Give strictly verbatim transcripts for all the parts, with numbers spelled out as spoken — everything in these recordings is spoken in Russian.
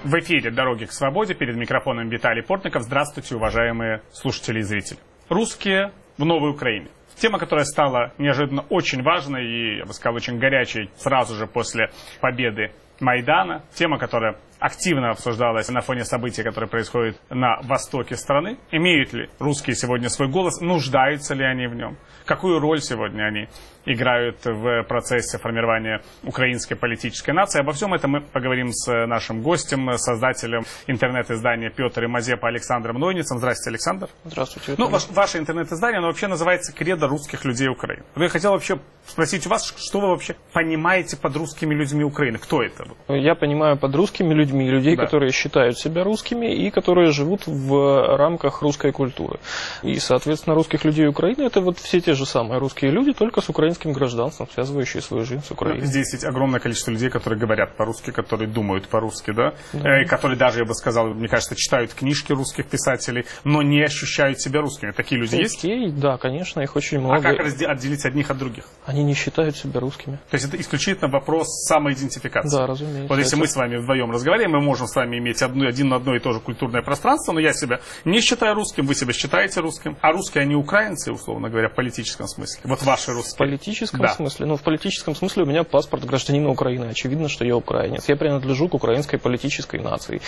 В эфире «Дороги к свободе», перед микрофоном Виталий Портников. Здравствуйте, уважаемые слушатели и зрители. Русские в новой Украине. Тема, которая стала неожиданно очень важной и, я бы сказал, очень горячей сразу же после победы Майдана. Тема, которая активно обсуждалась на фоне событий, которые происходят на востоке страны. Имеют ли русские сегодня свой голос? Нуждаются ли они в нем? Какую роль сегодня они играют в процессе формирования украинской политической нации? Обо всем этом мы поговорим с нашим гостем, создателем интернет-издания «Петр и Мазепа» Александром Нойницем. Здравствуйте, Александр. Здравствуйте. Ну, ваш, ваше интернет-издание, оно вообще называется «Кредо русских людей Украины». Я хотел вообще спросить у вас, что вы вообще понимаете под русскими людьми Украины? Кто это? Я понимаю под русскими людьми людей, да. которые считают себя русскими и которые живут в рамках русской культуры. И, соответственно, русских людей Украины — это вот все те же самые русские люди, только с украинским гражданством, связывающие свою жизнь с Украиной. Здесь есть огромное количество людей, которые говорят по-русски, которые думают по-русски, да? да. И которые даже, я бы сказал, мне кажется, читают книжки русских писателей, но не ощущают себя русскими. Такие люди есть? Есть? Да, конечно, их очень много. А как отделить одних от других? Они не считают себя русскими. То есть это исключительно вопрос самоидентификации? Да, разумеется. Вот если это... мы с вами вдвоем разговариваем, мы можем с вами иметь одно, один на одно и то же культурное пространство, но я себя не считаю русским, вы себя считаете русским, а русские, они украинцы, условно говоря, в политическом смысле. Вот ваши русские. В политическом да. смысле? Ну, в политическом смысле у меня паспорт гражданина Украины. Очевидно, что я украинец. Я принадлежу к украинской политической нации,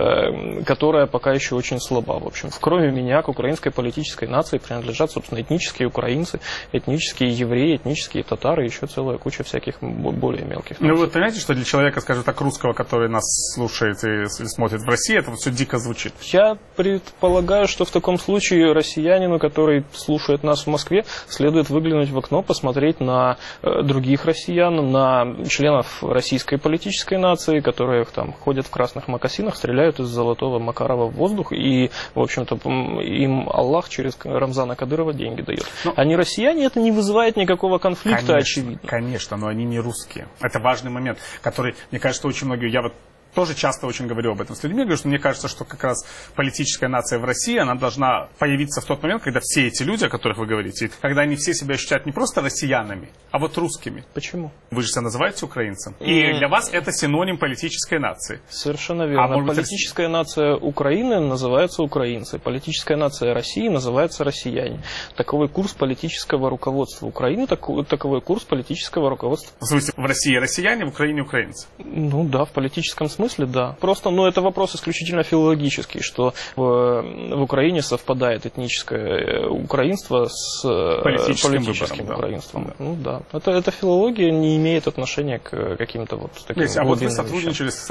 э, которая пока еще очень слаба, в общем. Кроме меня, к украинской политической нации принадлежат, собственно, этнические украинцы, этнические евреи, этнические татары, еще целая куча всяких более мелких наций. Ну, вы понимаете, что для человека, скажем так, русского, который нас слушает и смотрит в России, это все дико звучит? Я предполагаю, что в таком случае россиянину, который слушает нас в Москве, следует выглянуть в окно, посмотреть на э, других россиян, на членов российской политической нации, которые там ходят в красных мокасинах, стреляют из золотого Макарова в воздух, и, в общем-то, им Аллах через Рамзана Кадырова деньги дает. Но... Они россияне, это не вызывает никакого конфликта, конечно, очевидно. Конечно, но они не русские. Это важный момент, который, мне кажется, очень многие... Я вот тоже часто очень говорю об этом с людьми, говорю, что мне кажется, что как раз политическая нация в России, она должна появиться в тот момент, когда все эти люди, о которых вы говорите, когда они все себя ощущают не просто россиянами, а вот русскими. Почему? Вы же себя называете украинцем. И для вас это синоним политической нации. Совершенно верно. А может, политическая нация Украины называется украинцы, политическая нация России называется россияне. Таковой курс политического руководства Украины, таковой курс политического руководства. В смысле, в России россияне, в Украине украинцы? Ну да, в политическом смысле. В смысле, да. Просто, ну, это вопрос исключительно филологический, что в, в Украине совпадает этническое украинство с политическим, политическим выбором, украинством. Да. Ну да. Это, эта филология не имеет отношения к каким-то вот таким Есть, а вот вы сотрудничали вещам.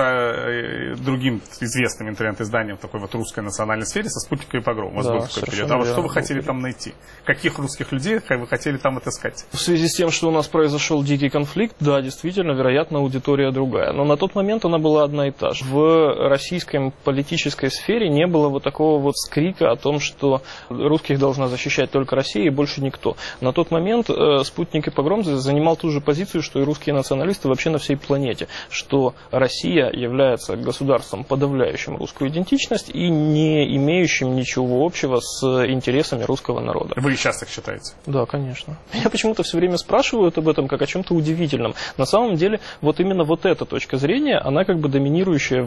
с другим известным интернет-изданием такой вот русской национальной сфере, со «Спутником и погромом». У вас да, был такой период. А вот что вы хотели там найти? Каких русских людей вы хотели там отыскать? В связи с тем, что у нас произошел дикий конфликт, да, действительно, вероятно, аудитория другая. Но на тот момент она была одна и та же. В российской политической сфере не было вот такого вот скрика о том, что русских должна защищать только Россия и больше никто. На тот момент э, «Спутник и погром» занимал ту же позицию, что и русские националисты вообще на всей планете, что Россия является государством, подавляющим русскую идентичность и не имеющим ничего общего с интересами русского народа. Вы сейчас так считаете? Да, конечно. Меня почему-то все время спрашивают об этом как о чем-то удивительном. На самом деле, вот именно вот эта точка зрения, она как бы доминирует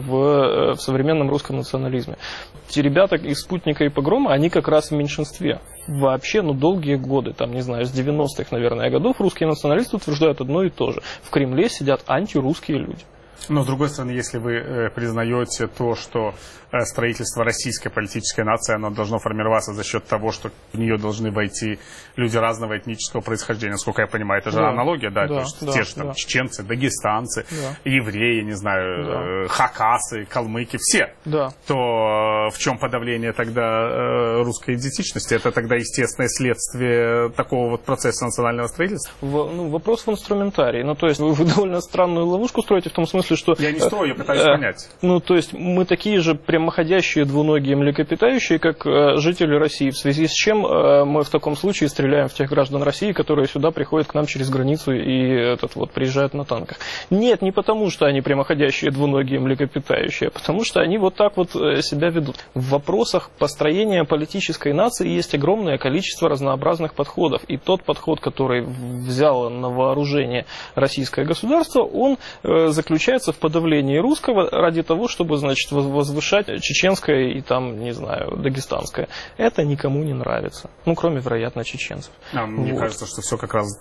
В, в современном русском национализме. Те ребята из «Спутника и погрома», они как раз в меньшинстве. Вообще, ну, долгие годы, там, не знаю, с девяностых, наверное, годов русские националисты утверждают одно и то же. В Кремле сидят антирусские люди. Но, с другой стороны, если вы э, признаете то, что э, строительство российской политической нации, оно должно формироваться за счет того, что в нее должны войти люди разного этнического происхождения, насколько я понимаю, это же да. аналогия, да, да, то есть да, те же там да. чеченцы, дагестанцы, да. евреи, не знаю, да. э, хакасы, калмыки, все, да. то э, в чем подавление тогда э, русской идентичности? Это тогда естественное следствие такого вот процесса национального строительства? В, ну, вопрос в инструментарии. Ну, то есть вы, вы довольно странную ловушку строите в том смысле, что... Я не строю, я пытаюсь э, понять. Ну, то есть мы такие же прямоходящие двуногие млекопитающие, как э, жители России, в связи с чем э, мы в таком случае стреляем в тех граждан России, которые сюда приходят к нам через границу и этот, вот, приезжают на танках. Нет, не потому, что они прямоходящие двуногие млекопитающие, а потому что они вот так вот э, себя ведут. В вопросах построения политической нации есть огромное количество разнообразных подходов. И тот подход, который взяло на вооружение российское государство, он э, заключается заключается в подавлении русского ради того, чтобы, значит, возвышать чеченское и там, не знаю, дагестанское. Это никому не нравится. Ну, кроме, вероятно, чеченцев. А, мне вот. кажется, что все как раз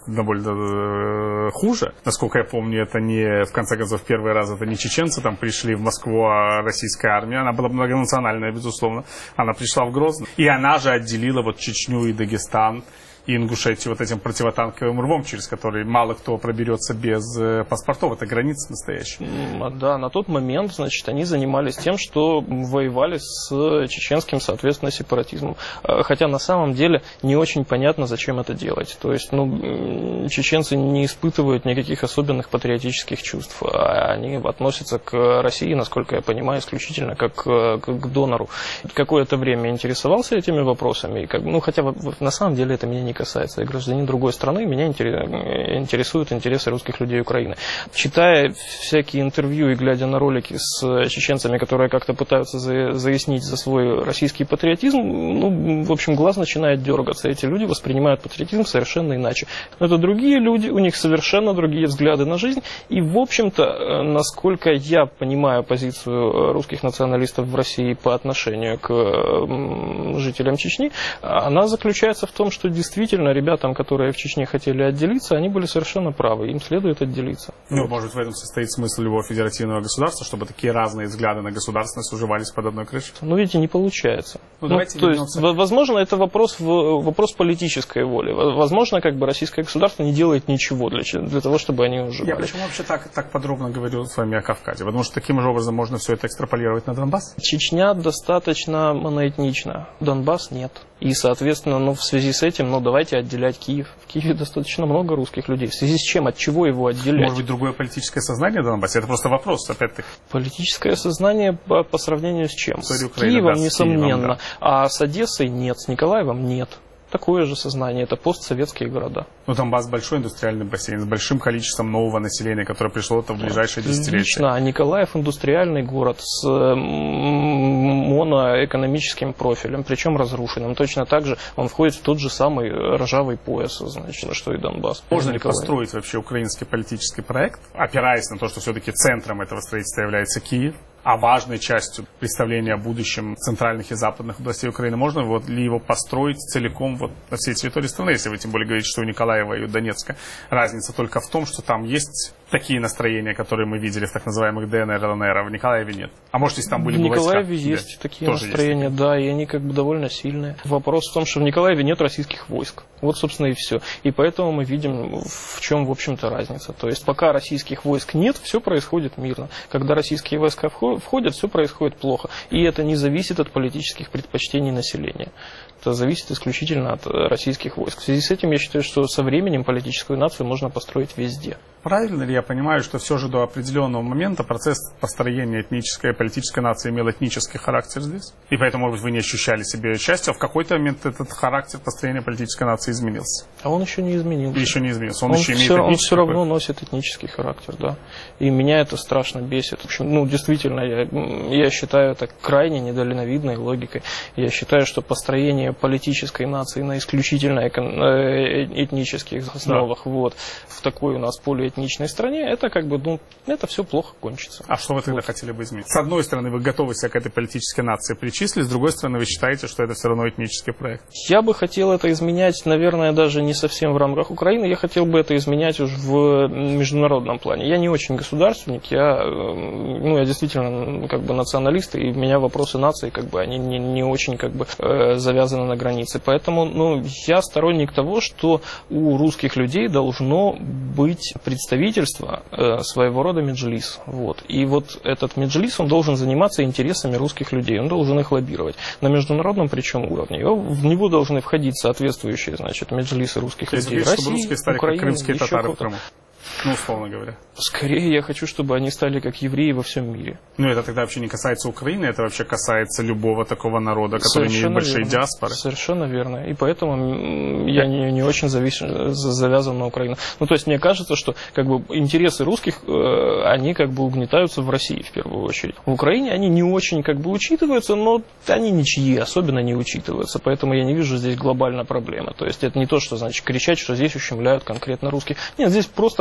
довольно хуже. Насколько я помню, это не, в конце концов, первый раз это не чеченцы там пришли в Москву, а российская армия. Она была многонациональная, безусловно. Она пришла в Грозный. И она же отделила вот Чечню и Дагестан и Ингушетию вот этим противотанковым рвом, через который мало кто проберется без э, паспортов. Это граница настоящая. Да, на тот момент, значит, они занимались тем, что воевали с чеченским, соответственно, сепаратизмом. Хотя на самом деле не очень понятно, зачем это делать. То есть, ну, чеченцы не испытывают никаких особенных патриотических чувств. Они относятся к России, насколько я понимаю, исключительно как к донору. Какое-то время интересовался этими вопросами. Как, ну, хотя на самом деле это меня не касается. Я гражданин другой страны, меня интересуют интересы русских людей Украины. Читая всякие интервью и глядя на ролики с чеченцами, которые как-то пытаются заяснить за свой российский патриотизм, ну, в общем, глаз начинает дергаться. Эти люди воспринимают патриотизм совершенно иначе. Но это другие люди, у них совершенно другие взгляды на жизнь. И, в общем-то, насколько я понимаю позицию русских националистов в России по отношению к жителям Чечни, она заключается в том, что действительно Действительно, ребятам, которые в Чечне хотели отделиться, они были совершенно правы, им следует отделиться. Ну, вот. Может, в этом состоит смысл любого федеративного государства, чтобы такие разные взгляды на государственность уживались под одной крышей? Ну, видите, не получается. Ну, ну, то есть, возможно, это вопрос, вопрос политической воли. Возможно, как бы российское государство не делает ничего для, для того, чтобы они уживались. Я почему вообще так, так подробно говорю с вами о Кавказе? Потому что таким же образом можно все это экстраполировать на Донбасс? Чечня достаточно моноэтнична, Донбасс нет. И, соответственно, ну, в связи с этим, ну, давайте отделять Киев. В Киеве достаточно много русских людей. В связи с чем, от чего его отделять? Может быть, другое политическое сознание в Донбассе? Это просто вопрос, опять-таки. Политическое сознание по, по сравнению с чем? С Киевом, да, несомненно. С Киевом, да. А с Одессой нет, с Николаевом нет. Такое же сознание, это постсоветские города. Ну, Донбасс большой индустриальный бассейн с большим количеством нового населения, которое пришло в ближайшие десятилетия. Отлично. А Николаев индустриальный город с моноэкономическим профилем, причем разрушенным. Точно так же он входит в тот же самый ржавый пояс, значит, что и Донбасс. Можно ли построить вообще украинский политический проект, опираясь на то, что все-таки центром этого строительства является Киев, а важной частью представления о будущем центральных и западных областей Украины? Можно вот ли его построить целиком вот на всей территории страны, если вы тем более говорите, что у Николаева и у Донецка разница только в том, что там есть такие настроения, которые мы видели в так называемых ДНР, ЛНР, а в Николаеве нет? А может, если там были в бы Николаеве войска? есть Да, такие настроения, есть. Да, и они как бы довольно сильные. Вопрос в том, что в Николаеве нет российских войск. Вот, собственно, и все. И поэтому мы видим, в чем, в общем-то, разница. То есть, пока российских войск нет, все происходит мирно. Когда российские войска входят, все происходит плохо. И это не зависит от политических предпочтений населения. Это зависит исключительно от российских войск. В связи с этим я считаю, что со временем политическую нацию можно построить везде. Правильно ли я понимаю, что все же до определенного момента процесс построения этнической и политической нации имел этнический характер здесь? И поэтому, может быть, вы не ощущали себе счастья, а в какой-то момент этот характер построения политической нации изменился? А он еще не изменился. И еще не изменился. Он, он, еще все, имеет он все равно какой-то... носит этнический характер, да. И меня это страшно бесит. В общем, ну, действительно, я, я считаю это крайне недальновидной логикой. Я считаю, что построение политической нации на исключительно этнических основах, да. Вот, в такой у нас полиэтничной стране, это как бы, ну, это все плохо кончится. А что вы тогда вот. хотели бы изменить? С одной стороны, вы готовы себя к этой политической нации причислить, с другой стороны, вы считаете, что это все равно этнический проект? Я бы хотел это изменять, наверное, даже не совсем в рамках Украины, я хотел бы это изменять уже в международном плане. Я не очень государственник, я, ну, я действительно как бы националист, и у меня вопросы нации, как бы, они не, не очень как бы завязаны на границе. Поэтому, ну, я сторонник того, что у русских людей должно быть представительство э, своего рода меджлис. Вот. И вот этот меджлис, он должен заниматься интересами русских людей, он должен их лоббировать на международном причем уровне. Его, в него должны входить соответствующие, значит, меджлисы русских людей. Говорите, России, чтобы русские стали Украины, как крымские татары в Крыму. Ну, условно говоря. Скорее, я хочу, чтобы они стали как евреи во всем мире. Ну, это тогда вообще не касается Украины, это вообще касается любого такого народа, который Совершенно имеет большие верно. диаспоры. Совершенно верно. И поэтому я не, не очень зависим, завязан на Украину. Ну, то есть, мне кажется, что как бы интересы русских, э, они как бы угнетаются в России в первую очередь. В Украине они не очень как бы учитываются, но они ничьи особенно не учитываются. Поэтому я не вижу здесь глобальной проблемы. То есть, это не то, что значит кричать, что здесь ущемляют конкретно русских. Нет, здесь просто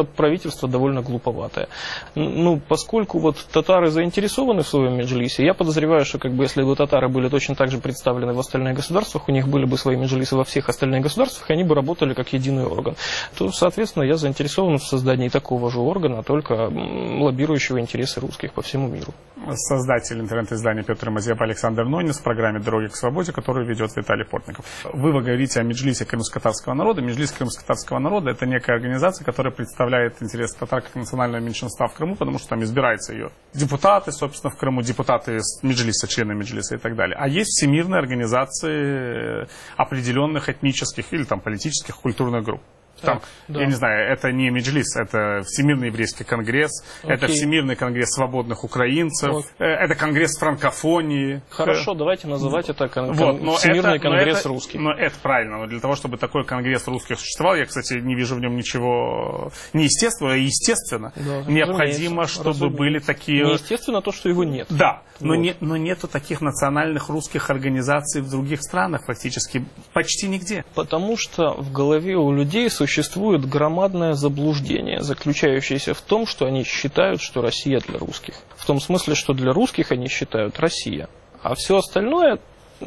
правительство довольно глуповатое. Ну, поскольку вот татары заинтересованы в своем меджлисе, я подозреваю, что как бы если бы татары были точно так же представлены в остальных государствах, у них были бы свои меджлисы во всех остальных государствах, они бы работали как единый орган. То, соответственно, я заинтересован в создании такого же органа, только лоббирующего интересы русских по всему миру. Создатель интернет-издания Петр Мазепа Александр Нойнес в программе «Дороги к свободе», которую ведет Виталий Портников. Вы, вы говорите о меджлисе крымско-татарского народа. Меджлис крымско-татарского народа – это некая организация, которая представляет интересы татар как национального меньшинства в Крыму, потому что там избираются ее депутаты, собственно, в Крыму, депутаты меджлиса, члены меджлиса и так далее. А есть всемирные организации определенных этнических или там политических, культурных групп. Там, да. Я не знаю, это не меджлис, это Всемирный еврейский конгресс, Окей. это Всемирный конгресс свободных украинцев, вот. это конгресс франкофонии. Хорошо, давайте называть это кон- вот, но Всемирный это, конгресс это, русских. Но это правильно, но для того, чтобы такой конгресс русских существовал, я, кстати, не вижу в нем ничего неестественного, а естественно. Да, необходимо, чтобы разумеется. были такие... Неестественно то, что его нет. Да, но, вот. не, но нету таких национальных русских организаций в других странах практически почти нигде. Потому что в голове у людей существует громадное заблуждение, заключающееся в том, что они считают, что Россия для русских. В том смысле, что для русских они считают Россия. А все остальное,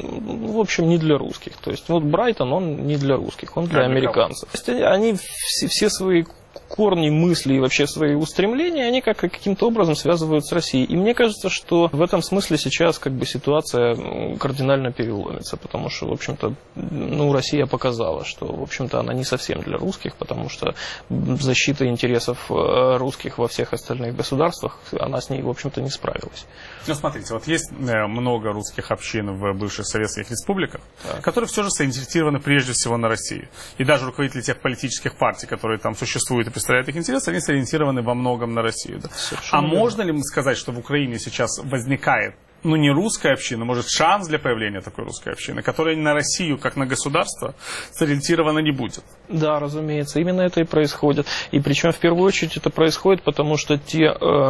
в общем, не для русских. То есть вот Брайтон, он не для русских, он для американцев. То есть они все, все свои корни, мысли и вообще свои устремления, они как каким-то образом связывают с Россией. И мне кажется, что в этом смысле сейчас как бы ситуация кардинально переломится, потому что, в общем-то, ну, Россия показала, что, в общем-то, она не совсем для русских, потому что защита интересов русских во всех остальных государствах, она с ней, в общем-то, не справилась. Ну, смотрите, вот есть много русских общин в бывших советских республиках, так. которые все же сориентированы прежде всего на Россию. И даже руководители тех политических партий, которые там существуют и представляют их интересы, они сориентированы во многом на Россию. Да? А верно. Можно ли сказать, что в Украине сейчас возникает, ну, не русская община, может, шанс для появления такой русской общины, которая на Россию, как на государство, сориентирована не будет? Да, разумеется, именно это и происходит. И причем, в первую очередь, это происходит, потому что те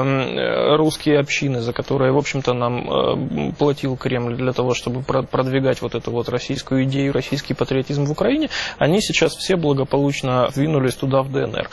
э, русские общины, за которые, в общем-то, нам э, платил Кремль для того, чтобы продвигать вот эту вот российскую идею, российский патриотизм в Украине, они сейчас все благополучно двинулись туда, в ДНР.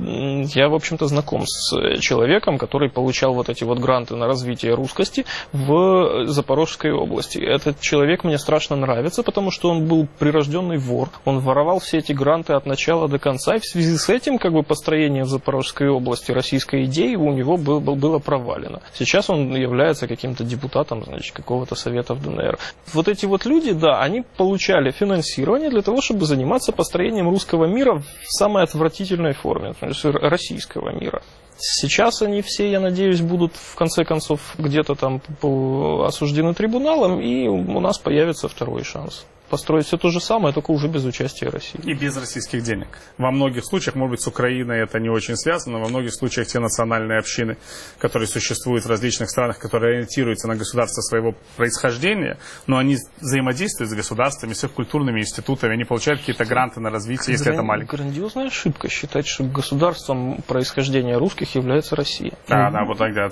Я, в общем-то, знаком с человеком, который получал вот эти вот гранты на развитие русскости в Запорожской области. Этот человек мне страшно нравится, потому что он был прирожденный вор. Он воровал все эти гранты от начала до конца, и в связи с этим как бы построение в Запорожской области российской идеи у него был, был, было провалено. Сейчас он является каким-то депутатом, значит, какого-то совета в ДНР. Вот эти вот люди, да, они получали финансирование для того, чтобы заниматься построением русского мира в самой отвратительной форме, то есть российского мира. Сейчас они все, я надеюсь, будут в конце концов где-то там осуждены трибуналом, и у нас появится второй шанс построить все то же самое, только уже без участия России. И без российских денег. Во многих случаях, может быть, с Украиной это не очень связано, во многих случаях те национальные общины, которые существуют в различных странах, которые ориентируются на государство своего происхождения, но они взаимодействуют с государствами, с их культурными институтами, они получают какие-то гранты на развитие, если Гран... это маленькое. Грандиозная ошибка считать, что государством происхождения русских является Россия. Да, да, вот тогда,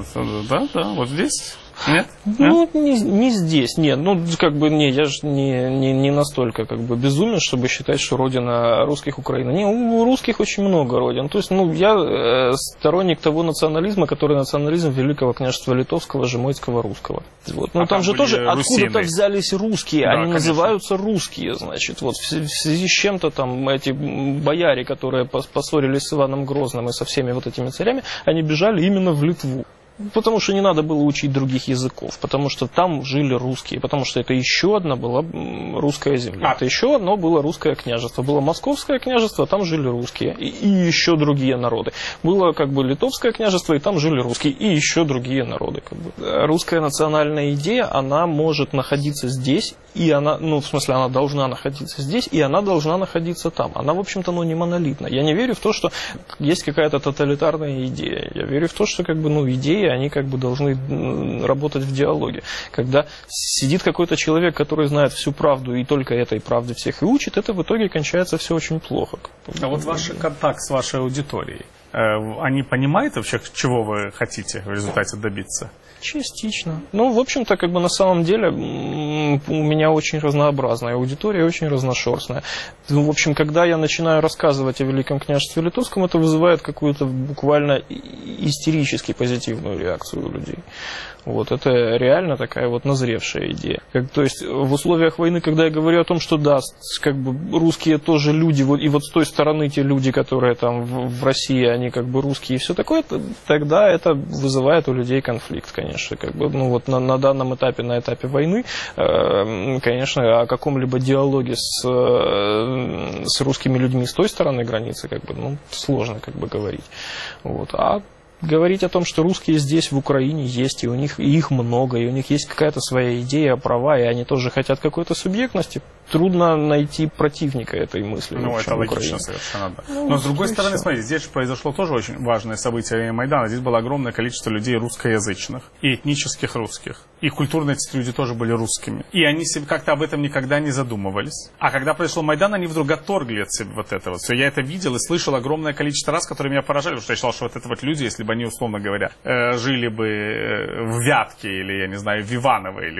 да, да, вот здесь... Нет? Ну, не, не здесь, нет. Ну, как бы, не, я же не, не, не настолько как бы безумен, чтобы считать, что родина русских Украина. Не, у русских очень много родин. То есть, ну, я э, сторонник того национализма, который национализм Великого княжества Литовского, Жемойцкого, Русского. Вот. Ну, а там, там же тоже откуда-то взялись русские, да, они конечно. называются русские, значит. Вот, в связи с чем-то там эти бояре, которые поссорились с Иваном Грозным и со всеми вот этими царями, они бежали именно в Литву. Потому что не надо было учить других языков, потому что там жили русские, потому что это еще одна была русская земля. А. Это еще одно было русское княжество. Было Московское княжество, там жили русские, и, и еще другие народы. Было как бы Литовское княжество, и там жили русские, и еще другие народы. Как бы. Русская национальная идея, она может находиться здесь, и она, ну, в смысле, она должна находиться здесь, и она должна находиться там. Она, в общем-то, ну, не монолитна. Я не верю в то, что есть какая-то тоталитарная идея. Я верю в то, что, как бы, ну, идеи, они как бы должны работать в диалоге. Когда сидит какой-то человек, который знает всю правду и только этой правде всех и учит, это в итоге кончается все очень плохо. А вот ваш контакт с вашей аудиторией, они понимают вообще, чего вы хотите в результате добиться? Частично. Ну, в общем-то, как бы на самом деле, у меня очень разнообразная аудитория, очень разношерстная. В общем, когда я начинаю рассказывать о Великом княжестве Литовском, это вызывает какую-то буквально истерически позитивную реакцию у людей. Вот, это реально такая вот назревшая идея. Как, то есть в условиях войны, когда я говорю о том, что да, как бы русские тоже люди, вот, и вот с той стороны те люди, которые там в, в России, они как бы русские и все такое, то, тогда это вызывает у людей конфликт, конечно. Как бы, ну вот на, на данном этапе, на этапе войны, э, конечно, о каком-либо диалоге с, э, с русскими людьми с той стороны границы, как бы, ну, сложно как бы говорить. Вот. А говорить о том, что русские здесь, в Украине, есть, и у них и их много, и у них есть какая-то своя идея, права, и они тоже хотят какой-то субъектности, трудно найти противника этой мысли. Ну, это логично совершенно, да. Ну, Но, с другой стороны, все. смотрите, здесь же произошло тоже очень важное событие Майдана. Здесь было огромное количество людей русскоязычных и этнических русских. И культурно эти люди тоже были русскими. И они себе как-то об этом никогда не задумывались. А когда произошел Майдан, они вдруг отторгли от себя вот это вот все. Я это видел и слышал огромное количество раз, которые меня поражали, потому что я считал, что вот это вот люди, если бы они, условно говоря, жили бы в Вятке или, я не знаю, в Иваново или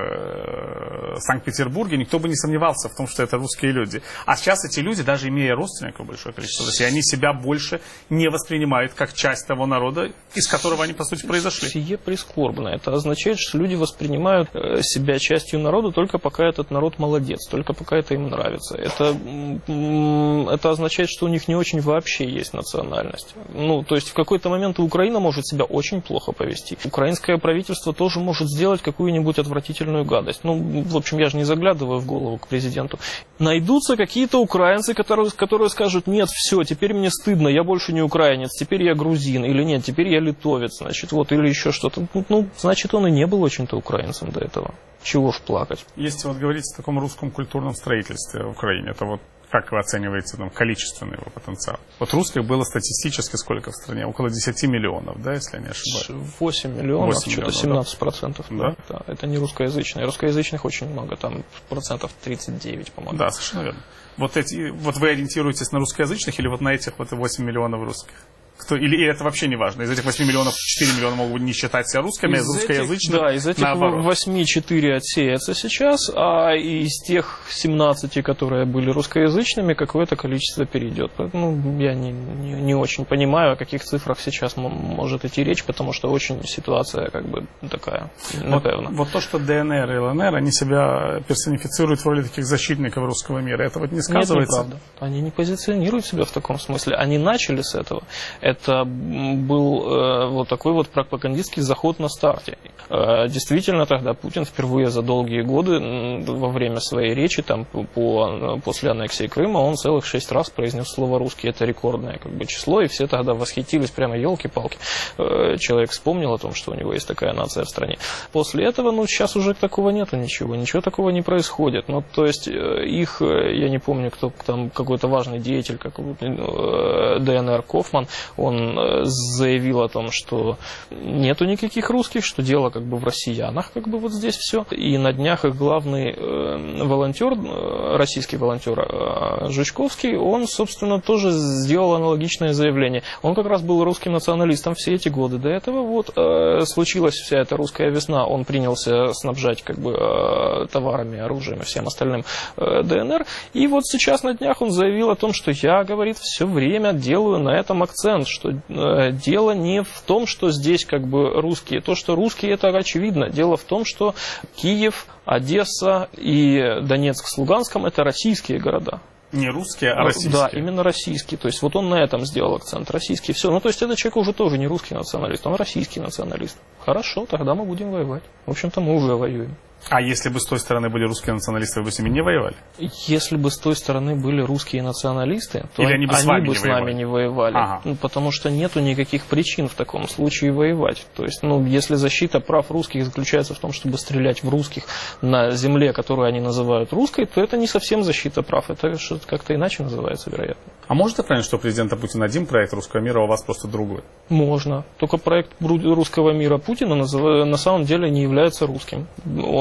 в Санкт-Петербурге, никто бы не сомневался в том, что это русские люди. А сейчас эти люди, даже имея родственников большое количество в России, они себя больше не воспринимают как часть того народа, из которого они, по сути, произошли. Сие прискорбно. Это означает, что люди воспринимают себя частью народа только пока этот народ молодец, только пока это им нравится. Это, это означает, что у них не очень вообще есть национальность. Ну, то есть в какой-то момент Украина может себя очень плохо повести. Украинское правительство тоже может сделать какую-нибудь отвратительную гадость. Ну, в общем, я же не заглядываю в голову к президенту. Найдутся какие-то украинцы, которые, которые скажут: нет, все, теперь мне стыдно, я больше не украинец, теперь я грузин, или нет, теперь я литовец, значит, вот, или еще что-то. Ну, значит, он и не был очень-то украинцем до этого. Чего ж плакать? Если вот говорить о таком русском культурном строительстве в Украине, это вот как вы оцениваете там количественный его потенциал? Вот русских было статистически сколько в стране? Около десяти миллионов, да, если я не ошибаюсь? восемь миллионов, что-то семнадцать процентов. Да? Да? Да, это не русскоязычные. Русскоязычных очень много, там процентов тридцать девять, по-моему. Да, совершенно верно. Вот, эти, вот вы ориентируетесь на русскоязычных или вот на этих вот восемь миллионов русских? Кто, или, или это вообще не важно? Из этих восьми миллионов четыре миллиона могут не считать себя русскими, из а из русскоязычных Да, из этих восьми четыре отсеется сейчас, а из тех семнадцати, которые были русскоязычными, какое-то количество перейдет. Ну, я не, не, не очень понимаю, о каких цифрах сейчас может идти речь, потому что очень ситуация как бы такая, напевно. Вот, вот то, что ДНР и ЛНР, они себя персонифицируют в роли таких защитников русского мира, это вот не сказывается? Нет, неправда. Они не позиционируют себя в таком смысле. Они начали с этого. Это был э, вот такой вот пропагандистский заход на старте. Э, действительно, тогда Путин впервые за долгие годы, во время своей речи, там, по, после аннексии Крыма, он целых шесть раз произнес слово «русский». Это рекордное как бы число, и все тогда восхитились, прямо елки-палки. Э, человек вспомнил о том, что у него есть такая нация в стране. После этого, ну, сейчас уже такого нету ничего, ничего такого не происходит. Ну, то есть, их, я не помню, кто там, какой-то важный деятель, как ДНР Кофман, он заявил о том, что нету никаких русских, что дело как бы в россиянах, как бы вот здесь все. И на днях их главный э, волонтер, э, российский волонтер э, Жучковский, он, собственно, тоже сделал аналогичное заявление. Он как раз был русским националистом все эти годы. До этого вот э, случилась вся эта русская весна, он принялся снабжать как бы э, товарами, оружием и всем остальным э, ДНР. И вот сейчас на днях он заявил о том, что я, говорит, все время делаю на этом акцент, что э, дело не в том, что здесь как бы русские. То, что русские, это очевидно. Дело в том, что Киев, Одесса и Донецк с Луганском — это российские города. Не русские, а российские. Да, именно российские. То есть вот он на этом сделал акцент. Российский. Все. Ну, то есть этот человек уже тоже не русский националист, он российский националист. Хорошо, тогда мы будем воевать. В общем-то, мы уже воюем. А если бы с той стороны были русские националисты, вы бы с ними не воевали? Если бы с той стороны были русские националисты, то Или они бы с, они бы не с нами не воевали. Ага. Ну, потому что нету никаких причин в таком случае воевать. То есть, ну, если защита прав русских заключается в том, чтобы стрелять в русских на земле, которую они называют русской, то это не совсем защита прав. Это что-то как-то иначе называется, вероятно. А может это правильно, что у президента Путина один проект русского мира, а у вас просто другой? Можно. Только проект русского мира Путина на самом деле не является русским. Он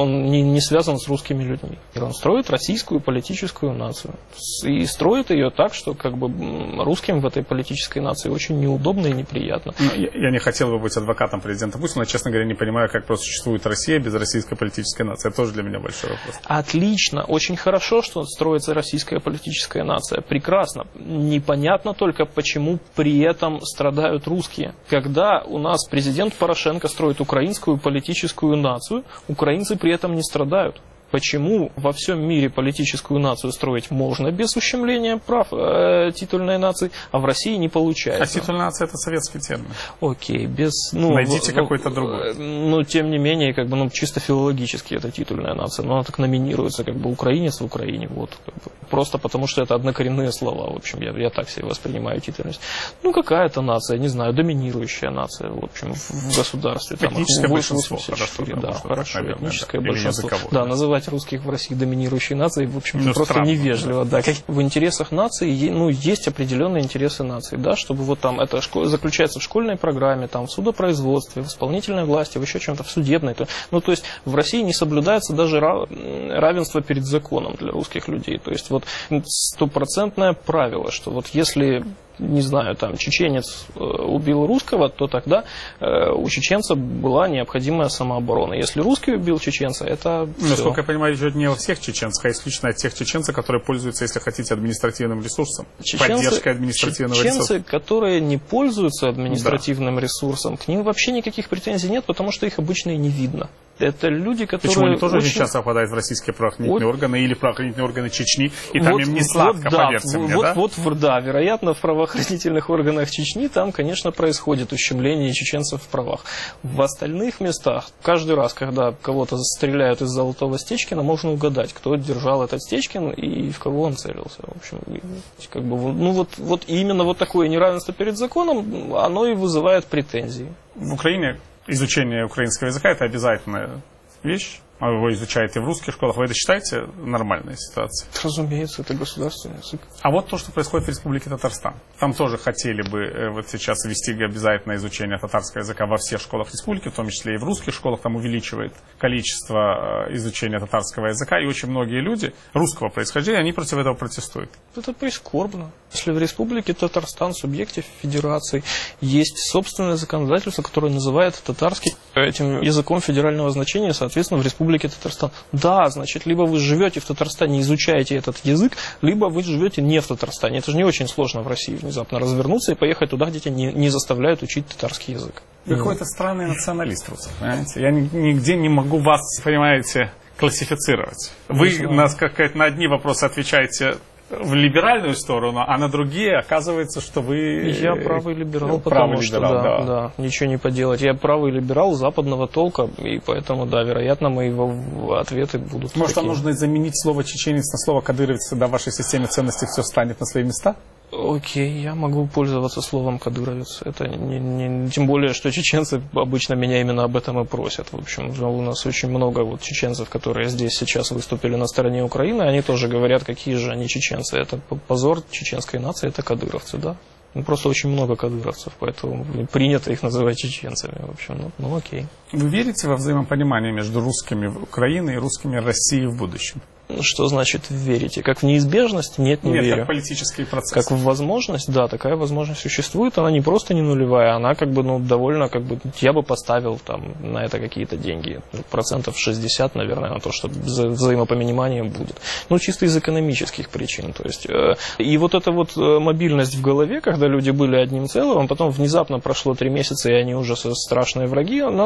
он не, не связан с русскими людьми. Он строит российскую политическую нацию. И строит ее так, что как бы русским в этой политической нации очень неудобно и неприятно. Я, я не хотел бы быть адвокатом президента Путина, но, честно говоря, не понимаю, как просто существует Россия без российской политической нации. Это тоже для меня большой вопрос. Отлично. Очень хорошо, что строится российская политическая нация. Прекрасно. Непонятно только, почему при этом страдают русские. Когда у нас президент Порошенко строит украинскую политическую нацию, украинцы при этом не страдают. Почему во всем мире политическую нацию строить можно без ущемления прав э, титульной нации, а в России не получается? А титульная нация — это советский термин. Окей, без... Ну, Найдите в, какой-то другой. Ну, тем не менее, как бы, ну, чисто филологически это титульная нация, но она так номинируется, как бы, украинец в Украине, вот, как бы, просто потому что это однокоренные слова, в общем, я, я так себе воспринимаю титульность. Ну, какая-то нация, не знаю, доминирующая нация, в общем, в государстве. Там, этническое большинство, хорошо, да, да, хорошо, наверное, этническое да. большинство. Да, называть русских в России доминирующей нацией, в общем, ну, просто странно, невежливо. Да. Да. В интересах нации, ну, есть определенные интересы нации, да, чтобы вот там это школ... заключается в школьной программе, там, в судопроизводстве, в исполнительной власти, в еще чем-то, в судебной. То... Ну, то есть в России не соблюдается даже равенство перед законом для русских людей. То есть вот стопроцентное правило, что вот если... не знаю, там, чеченец убил русского, то тогда э, у чеченца была необходимая самооборона. Если русский убил чеченца, это все. Насколько я понимаю, идет не о всех чеченцах, а исключительно о тех чеченцах, которые пользуются, если хотите, административным ресурсом. Чеченцы, поддержкой административного чеченцы, ресурса. Чеченцы, которые не пользуются административным да. ресурсом, к ним вообще никаких претензий нет, потому что их обычно и не видно. Это люди, которые... Почему они тоже очень... очень часто попадают в российские правоохранительные вот... органы или правоохранительные органы Чечни, и там вот, им не сладко, вот, да, поверьте вот, мне, вот, да? Вот, да, вероятно, в правоохранительных органах Чечни там, конечно, происходит ущемление чеченцев в правах. В остальных местах, каждый раз, когда кого-то стреляют из золотого Стечкина, можно угадать, кто держал этот Стечкин и в кого он целился. В общем, как бы, ну вот, вот именно вот такое неравенство перед законом, оно и вызывает претензии. В Украине изучение украинского языка — это обязательная вещь. Вы его изучаете в русских школах. Вы это считаете нормальной ситуацией? Разумеется, это государственный язык. А вот то, что происходит в Республике Татарстан. Там тоже хотели бы вот сейчас ввести обязательное изучение татарского языка во всех школах республики, в том числе и в русских школах. Там увеличивает количество изучения татарского языка. И очень многие люди русского происхождения, они против этого протестуют. Это прискорбно. Если в Республике Татарстан, субъекте федерации, есть собственное законодательство, которое называет татарский этим языком федерального значения, соответственно, в Республике Татарстан. Да, значит, либо вы живете в Татарстане и изучаете этот язык, либо вы живете не в Татарстане. Это же не очень сложно в России внезапно развернуться и поехать туда, где тебя не, не заставляют учить татарский язык. Вы какой-то странный националист, русский, понимаете? Я нигде не могу вас, понимаете, классифицировать. Вы нас как на одни вопросы отвечаете в либеральную сторону, а на другие оказывается, что вы... Я правый либерал, потому правый что либерал, да, да. да, ничего не поделать. Я правый либерал западного толка, и поэтому, да, вероятно, мои ответы будут Может, такие. вам нужно заменить слово чеченец на слово кадыровец, тогда в вашей системе ценностей все станет на свои места? Окей, я могу пользоваться словом кадыровец. Это не, не, тем более, что чеченцы обычно меня именно об этом и просят. В общем, у нас очень много вот чеченцев, которые здесь сейчас выступили на стороне Украины, они тоже говорят, какие же они чеченцы. Это позор чеченской нации, это кадыровцы, да? Ну, просто очень много кадыровцев, поэтому принято их называть чеченцами. В общем, ну, ну окей. Вы верите во взаимопонимание между русскими Украины и русскими России в будущем? Что значит верите? Как в неизбежность? Нет, не Нет, верю. как политический процесс. Как в возможность? Да, такая возможность существует. Она не просто не нулевая, она как бы, ну, довольно, как бы, я бы поставил там на это какие-то деньги. Процентов шестьдесят, наверное, на то, что вза взаимопонимание будет. Ну, чисто из экономических причин. То есть, э, и вот эта вот мобильность в голове, когда люди были одним целым, а потом внезапно прошло три месяца, и они уже страшные враги, она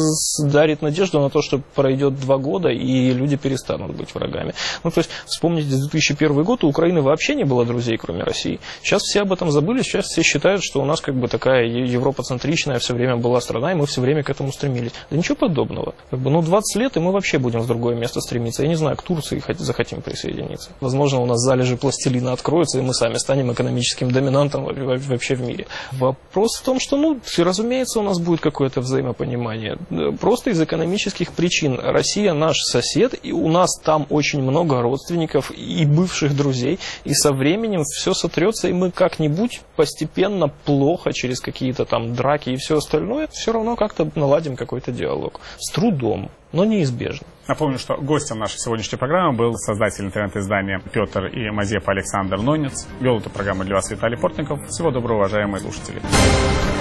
дарит надежду на то, что пройдет два года, и люди перестанут быть врагами. Ну, то есть, вспомните, две тысячи первый год у Украины вообще не было друзей, кроме России. Сейчас все об этом забыли, сейчас все считают, что у нас как бы такая европоцентричная все время была страна, и мы все время к этому стремились. Да ничего подобного. Как бы, ну, двадцать лет, и мы вообще будем в другое место стремиться. Я не знаю, к Турции захотим присоединиться. Возможно, у нас залежи пластилина откроются, и мы сами станем экономическим доминантом вообще в мире. Вопрос в том, что, ну, разумеется, у нас будет какое-то взаимопонимание. Просто из экономических причин. Россия наш сосед, и у нас там очень очень много родственников и бывших друзей, и со временем все сотрется, и мы как-нибудь постепенно, плохо, через какие-то там драки и все остальное, все равно как-то наладим какой-то диалог. С трудом, но неизбежно. Напомню, что гостем нашей сегодняшней программы был создатель интернет-издания Петр и Мазепа Александр Нойнец. Вел эту программу для вас Виталий Портников. Всего доброго, уважаемые слушатели.